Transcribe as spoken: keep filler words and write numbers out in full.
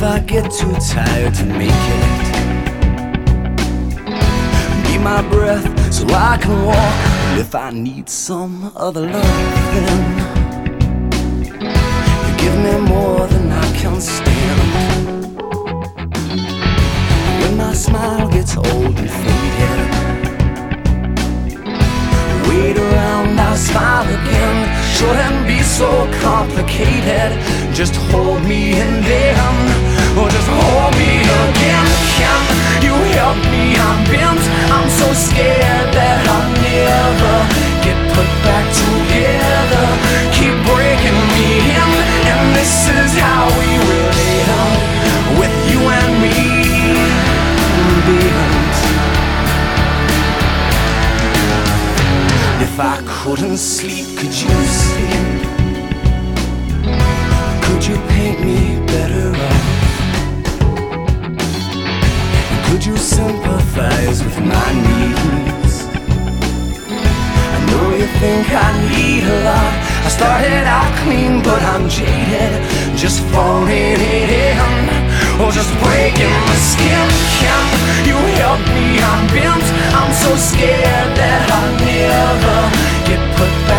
I get too tired to make it, need my breath so I can walk. And if I need some other love, then you give me more than I can stand. When my smile gets old and faded, wait around, I'll smile again. Shouldn't be so complicated. Just hold me and then, or just hold me again. Can you help me? I'm bent, I'm so scared that I'll never get put back together. Keep breaking me in, and this is how we will end, with you and me bent. If I couldn't sleep, could you sleep? Could you paint me better off? Could you sympathize with my needs? I know you think I need a lot. I started out clean, but I'm jaded, just phoning it in, or just breaking my skin. Can you help me? I'm bent, I'm so scared that I'll never get put back